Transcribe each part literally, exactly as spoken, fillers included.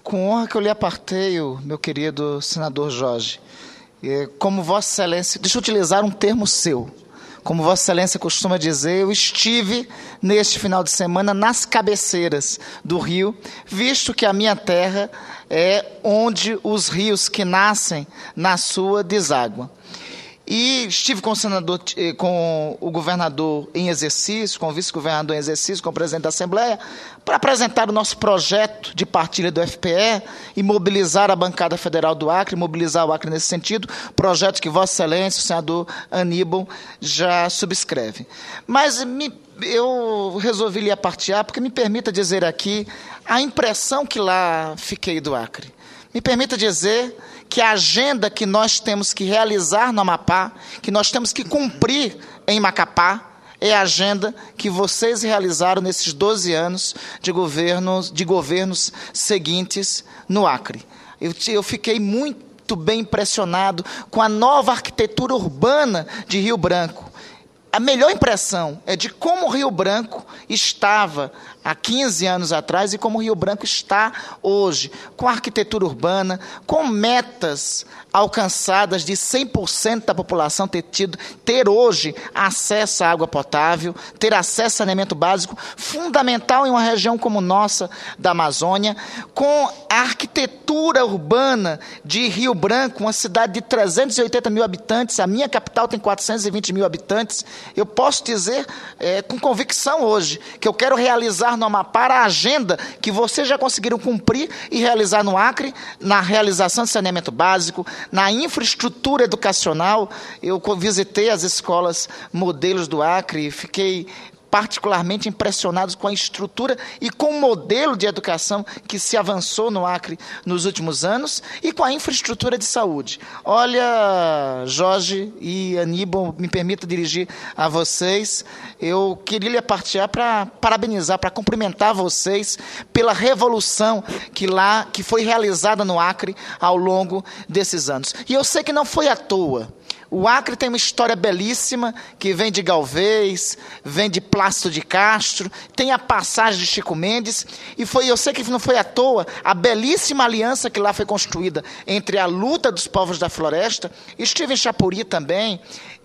com honra que eu lhe aparteio, meu querido senador Jorge. Como Vossa Excelência, deixa eu utilizar um termo seu. Como Vossa Excelência costuma dizer, eu estive neste final de semana nas cabeceiras do rio, visto que a minha terra é onde os rios que nascem na sua deságuam. E estive com o senador, com o governador em exercício, com o vice-governador em exercício, com o presidente da Assembleia, para apresentar o nosso projeto de partilha do F P E e mobilizar a bancada federal do Acre, mobilizar o Acre nesse sentido, projeto que Vossa Excelência, o senador Aníbal, já subscreve. Mas me, eu resolvi lhe apartear, porque me permita dizer aqui a impressão que lá fiquei do Acre. Me permita dizer que a agenda que nós temos que realizar no Amapá, que nós temos que cumprir em Macapá, é a agenda que vocês realizaram nesses doze anos de governos, de governos seguintes no Acre. Eu, eu fiquei muito bem impressionado com a nova arquitetura urbana de Rio Branco. A melhor impressão é de como Rio Branco estava há quinze anos atrás e como Rio Branco está hoje, com arquitetura urbana, com metas alcançadas de cem por cento da população ter tido, ter hoje acesso à água potável, ter acesso a saneamento básico, fundamental em uma região como nossa, da Amazônia, com a arquitetura urbana de Rio Branco, uma cidade de trezentos e oitenta mil habitantes, a minha capital tem quatrocentos e vinte mil habitantes. Eu posso dizer é, com convicção hoje que eu quero realizar no Amapá a agenda que vocês já conseguiram cumprir e realizar no Acre, na realização de saneamento básico, na infraestrutura educacional. Eu visitei as escolas modelos do Acre e fiquei particularmente impressionados com a estrutura e com o modelo de educação que se avançou no Acre nos últimos anos e com a infraestrutura de saúde. Olha, Jorge e Aníbal, me permita dirigir a vocês, eu queria lhe partilhar para parabenizar, para cumprimentar vocês pela revolução que lá, que foi realizada no Acre ao longo desses anos. E eu sei que não foi à toa. O Acre tem uma história belíssima, que vem de Galvez, vem de Plácido de Castro, tem a passagem de Chico Mendes, e foi, eu sei que não foi à toa, a belíssima aliança que lá foi construída entre a luta dos povos da floresta. Estive em Chapuri também,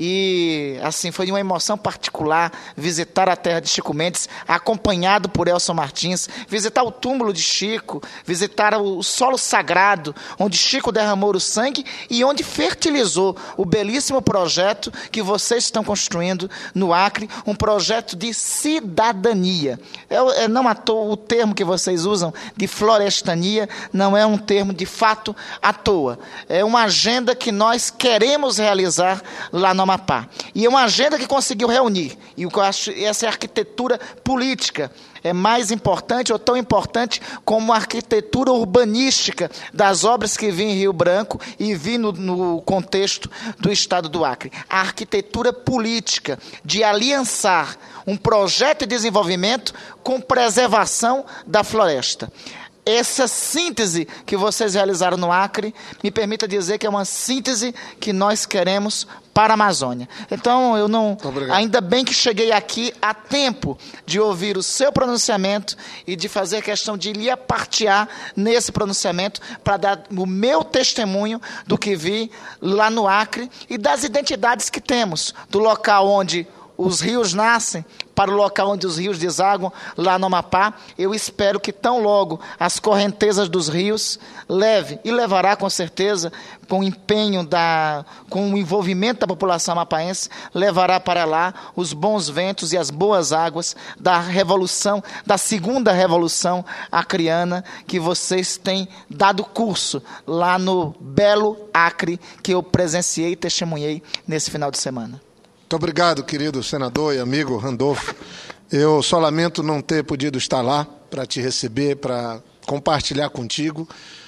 e assim, foi uma emoção particular visitar a terra de Chico Mendes, acompanhado por Elson Martins, visitar o túmulo de Chico, visitar o solo sagrado, onde Chico derramou o sangue e onde fertilizou o belíssimo projeto que vocês estão construindo no Acre, um projeto de cidadania. É, é, não à toa, o termo que vocês usam de florestania não é um termo de fato à toa. É uma agenda que nós queremos realizar lá no Amapá. E é uma agenda que conseguiu reunir. E eu acho essa é a arquitetura política. É mais importante ou tão importante como a arquitetura urbanística das obras que vi em Rio Branco e vi no, no contexto do estado do Acre. A arquitetura política de aliançar um projeto de desenvolvimento com preservação da floresta. Essa síntese que vocês realizaram no Acre, me permita dizer que é uma síntese que nós queremos para a Amazônia. Então, eu não, ainda bem que cheguei aqui a tempo de ouvir o seu pronunciamento e de fazer questão de lhe apartear nesse pronunciamento para dar o meu testemunho do que vi lá no Acre e das identidades que temos, do local onde os rios nascem para o local onde os rios desaguam, lá no Amapá. Eu espero que tão logo as correntezas dos rios leve, e levará com certeza, com o empenho, da, com o envolvimento da população amapaense, levará para lá os bons ventos e as boas águas da revolução, da segunda revolução acreana, que vocês têm dado curso lá no belo Acre, que eu presenciei e testemunhei nesse final de semana. Muito obrigado, querido senador e amigo Randolfo. Eu só lamento não ter podido estar lá para te receber, para compartilhar contigo,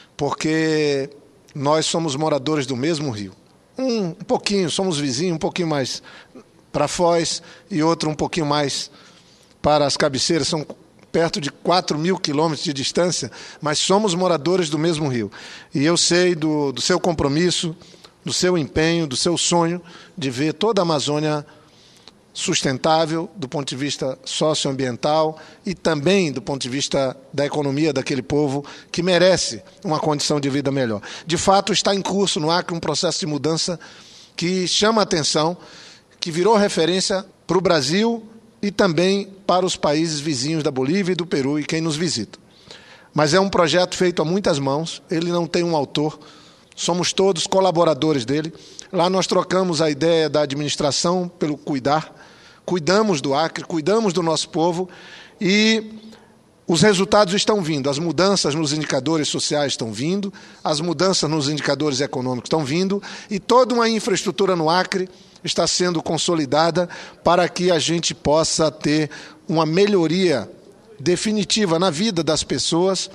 porque nós somos moradores do mesmo rio. Um, um pouquinho, somos vizinhos, um pouquinho mais para Foz e outro um pouquinho mais para as cabeceiras. São perto de quatro mil quilômetros de distância, mas somos moradores do mesmo rio. E eu sei do, do seu compromisso, do seu empenho, do seu sonho de ver toda a Amazônia sustentável, do ponto de vista socioambiental e também do ponto de vista da economia daquele povo que merece uma condição de vida melhor. De fato, está em curso no Acre um processo de mudança que chama a atenção, que virou referência para o Brasil e também para os países vizinhos da Bolívia e do Peru e quem nos visita. Mas é um projeto feito a muitas mãos, ele não tem um autor, somos todos colaboradores dele. Lá nós trocamos a ideia da administração pelo cuidar, cuidamos do Acre, cuidamos do nosso povo e os resultados estão vindo, as mudanças nos indicadores sociais estão vindo, as mudanças nos indicadores econômicos estão vindo e toda uma infraestrutura no Acre está sendo consolidada para que a gente possa ter uma melhoria definitiva na vida das pessoas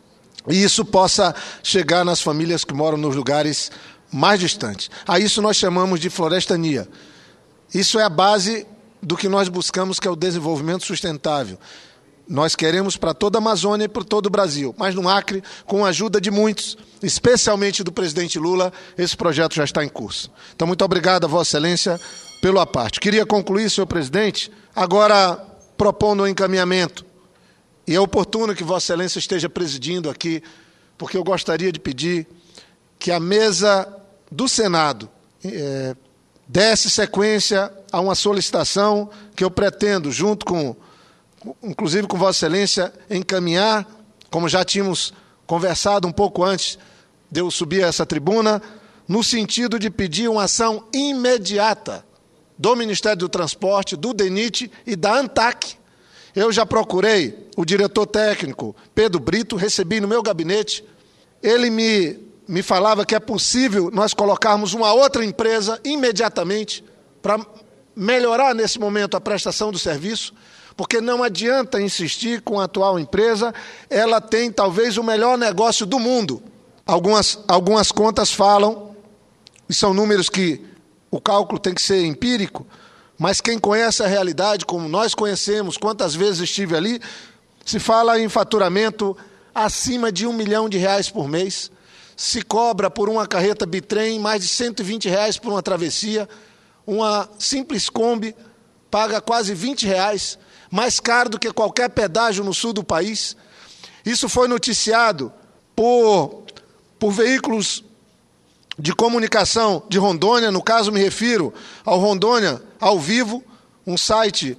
e isso possa chegar nas famílias que moram nos lugares mais distantes. A isso nós chamamos de florestania. Isso é a base do que nós buscamos, que é o desenvolvimento sustentável. Nós queremos para toda a Amazônia e para todo o Brasil, mas no Acre, com a ajuda de muitos, especialmente do presidente Lula, esse projeto já está em curso. Então, muito obrigado a Vossa Excelência pelo aparte. Queria concluir, senhor presidente, agora propondo um encaminhamento. E é oportuno que Vossa Excelência esteja presidindo aqui, porque eu gostaria de pedir que a mesa do Senado é, desse sequência a uma solicitação que eu pretendo, junto com, inclusive com Vossa Excelência, encaminhar, como já tínhamos conversado um pouco antes de eu subir a essa tribuna, no sentido de pedir uma ação imediata do Ministério do Transporte, do DENIT e da ANTAC. Eu já procurei o diretor técnico, Pedro Brito, recebi no meu gabinete, ele me, me falava que é possível nós colocarmos uma outra empresa imediatamente para melhorar nesse momento a prestação do serviço, porque não adianta insistir com a atual empresa, ela tem talvez o melhor negócio do mundo. Algumas, algumas contas falam, e são números que o cálculo tem que ser empírico, mas quem conhece a realidade, como nós conhecemos, quantas vezes estive ali, se fala em faturamento acima de um milhão de reais por mês, se cobra por uma carreta bitrem mais de cento e vinte reais por uma travessia, uma simples Kombi paga quase vinte reais, mais caro do que qualquer pedágio no sul do país. Isso foi noticiado por, por veículos de comunicação de Rondônia, no caso me refiro ao Rondônia ao Vivo, um site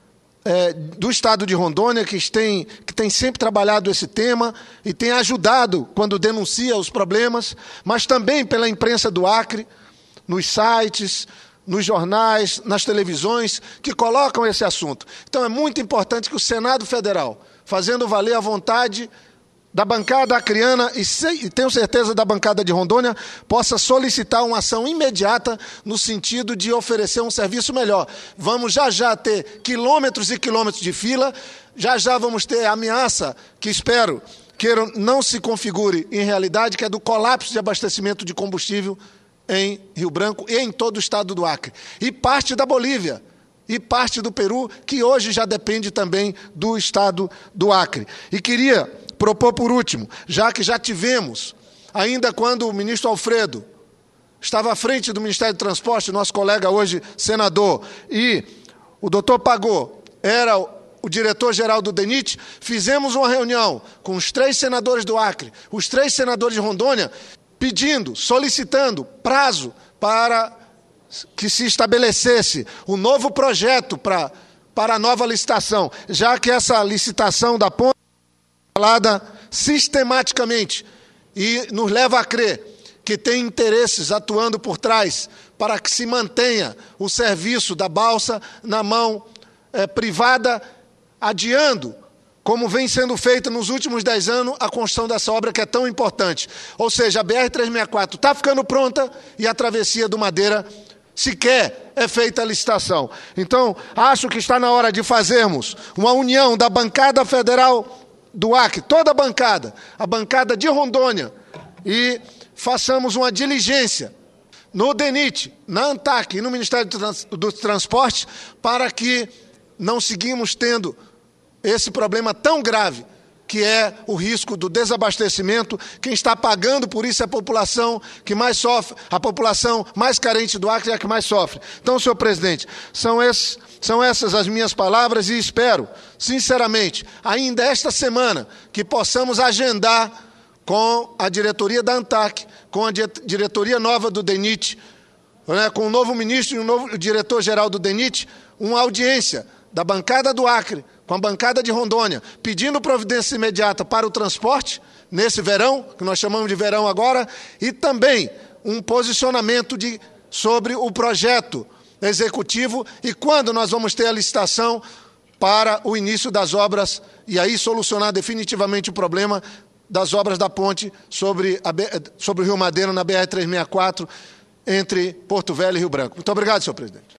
é, do estado de Rondônia que tem, que tem sempre trabalhado esse tema e tem ajudado quando denuncia os problemas, mas também pela imprensa do Acre, nos sites, nos jornais, nas televisões, que colocam esse assunto. Então é muito importante que o Senado Federal, fazendo valer a vontade da bancada acreana e, sei, e tenho certeza da bancada de Rondônia, possa solicitar uma ação imediata no sentido de oferecer um serviço melhor. Vamos já já ter quilômetros e quilômetros de fila, já já vamos ter a ameaça, que espero que não se configure em realidade, que é do colapso de abastecimento de combustível em Rio Branco e em todo o estado do Acre. E parte da Bolívia, e parte do Peru, que hoje já depende também do estado do Acre. E queria propor por último, já que já tivemos, ainda quando o ministro Alfredo estava à frente do Ministério do Transporte, nosso colega hoje senador, e o doutor Pagô era o diretor-geral do DENIT, fizemos uma reunião com os três senadores do Acre, os três senadores de Rondônia, pedindo, solicitando prazo para que se estabelecesse um novo projeto para, para a nova licitação, já que essa licitação da ponte falada sistematicamente e nos leva a crer que tem interesses atuando por trás para que se mantenha o serviço da balsa na mão é, privada, adiando, como vem sendo feito nos últimos dez anos, a construção dessa obra que é tão importante. Ou seja, a B R trezentos e sessenta e quatro está ficando pronta e a travessia do Madeira sequer é feita a licitação. Então, acho que está na hora de fazermos uma união da bancada federal do Acre, toda a bancada, a bancada de Rondônia, e façamos uma diligência no DENIT, na ANTAC e no Ministério do, Trans, do Transporte para que não seguimos tendo esse problema tão grave que é o risco do desabastecimento. Quem está pagando por isso é a população que mais sofre, a população mais carente do Acre é a que mais sofre. Então, senhor presidente, são esses São essas as minhas palavras e espero, sinceramente, ainda esta semana, que possamos agendar com a diretoria da ANTAC, com a diretoria nova do DENIT, né, com o novo ministro e o novo diretor-geral do DENIT, uma audiência da bancada do Acre, com a bancada de Rondônia, pedindo providência imediata para o transporte, nesse verão, que nós chamamos de verão agora, e também um posicionamento de, sobre o projeto executivo e quando nós vamos ter a licitação para o início das obras e aí solucionar definitivamente o problema das obras da ponte sobre, a, sobre o Rio Madeira na B R trezentos e sessenta e quatro, entre Porto Velho e Rio Branco. Muito obrigado, senhor presidente.